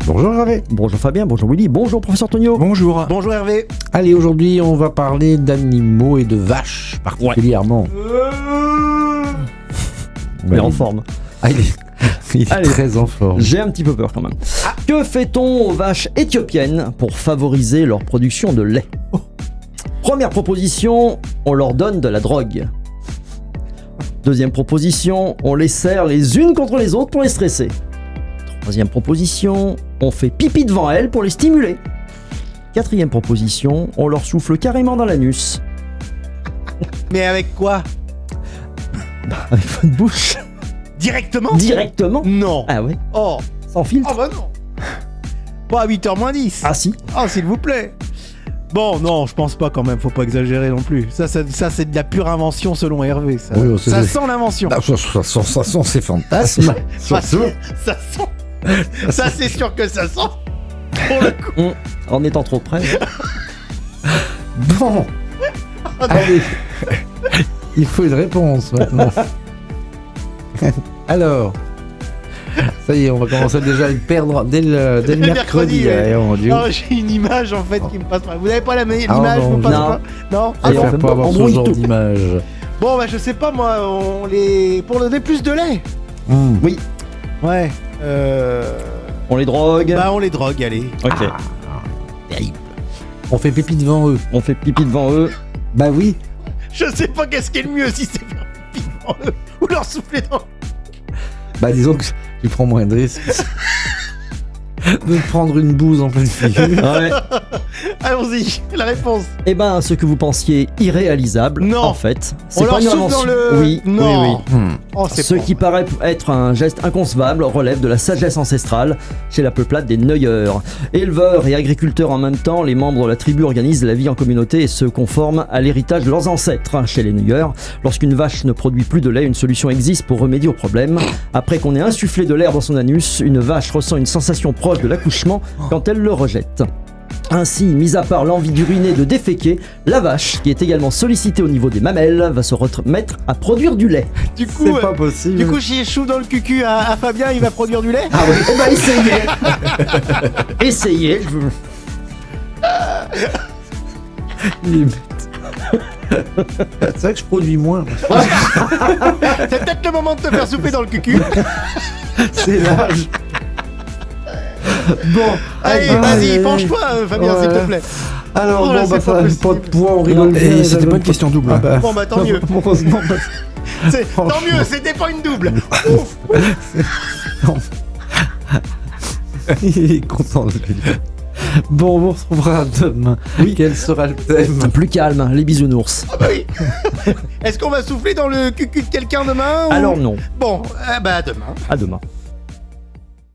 Bonjour Hervé. Bonjour Fabien, bonjour Willy, bonjour professeur Tonio. Bonjour. Bonjour Hervé. Allez, aujourd'hui on va parler d'animaux et de vaches particulièrement. Mais en forme. Ah, il est Allez. très en forme. J'ai un petit peu peur quand même. Que fait-on aux vaches éthiopiennes pour favoriser leur production de lait? Première proposition, on leur donne de la drogue. Deuxième proposition, on les serre les unes contre les autres pour les stresser. Troisième proposition, on fait pipi devant elles pour les stimuler. Quatrième proposition, on leur souffle carrément dans l'anus. Mais avec quoi? Avec votre bouche. Directement? Directement. Non. Ah ouais, Oh. sans filtre. Oh bah non. Pas à 8h moins 10. Ah si. Oh, s'il vous plaît. Bon, non, je pense pas quand même, faut pas exagérer non plus. Ça c'est de la pure invention selon Hervé. Ça, Oui, ça sent l'invention. Ah, ça sent ses fantasmes. Ça Surtout. sent. Ça c'est sûr que ça sent. Pour le coup. En étant trop près. Bon. Allez. Il faut une réponse maintenant. Alors. Ça y est, on va commencer déjà à le perdre dès le mercredi. ouais. Allez, mon Dieu. Non, j'ai une image en fait qui me passe pas. Vous n'avez pas l'image, non, vous passez non. pas. Non. Ah, Allez, on faire fait pas avoir ce embrouille genre tout. d'image. Bon bah je sais pas moi, pour donner plus de lait. Oui, Ouais. on les drogue. Bah on les drogue, allez. Ok. On fait pipi devant eux. On fait pipi devant eux. Bah oui. Je sais pas qu'est-ce qui est le mieux si c'est faire pipi devant eux ou leur souffler dans. Bah disons que tu prends moins de risques de prendre une bouse en pleine figure. Ouais. Allons-y, la réponse. Eh ben, ce que vous pensiez irréalisable, Non. en fait, c'est On pas leur une souffle invention. dans le. Oui, Non. oui, oui. Oh, c'est Ce pas qui vrai. paraît être un geste inconcevable relève de la sagesse ancestrale chez la peuplade des Neuilleurs. Éleveurs et agriculteurs en même temps, les membres de la tribu organisent la vie en communauté et se conforment à l'héritage de leurs ancêtres. Chez les Neuilleurs, lorsqu'une vache ne produit plus de lait, une solution existe pour remédier au problème. Après qu'on ait insufflé de l'air dans son anus, une vache ressent une sensation proche de l'accouchement quand elle le rejette. Ainsi, mis à part l'envie d'uriner et de déféquer, la vache, qui est également sollicitée au niveau des mamelles, va se remettre à produire du lait. Du coup, C'est pas possible. du coup, si je choue dans le cucu à Fabien, il va produire du lait. Ah oui, eh ben essayez. Essayez. Il est bête. C'est vrai que je produis moins. C'est peut-être le moment de te faire souper dans le cucu. C'est l'âge. Bon, Allez, allez, vas-y, allez. penche-toi, Fabien, Ouais. s'il te plaît. Alors, Oh là, bon, bah, c'est pas ça possible. pas de poids, on rigole. Et bien, c'était ça pas donne une question double. Ah bah, Bon, bah, tant mieux. heureusement, Tant mieux, c'était pas une double. Ouf. il est content de lui. Bon, on vous retrouvera demain. Oui. Quel sera le thème? Plus calme, les bisounours. Ah bah oui. Est-ce qu'on va souffler dans le cucu de quelqu'un demain ou- Alors non, Bon, bah demain. à demain.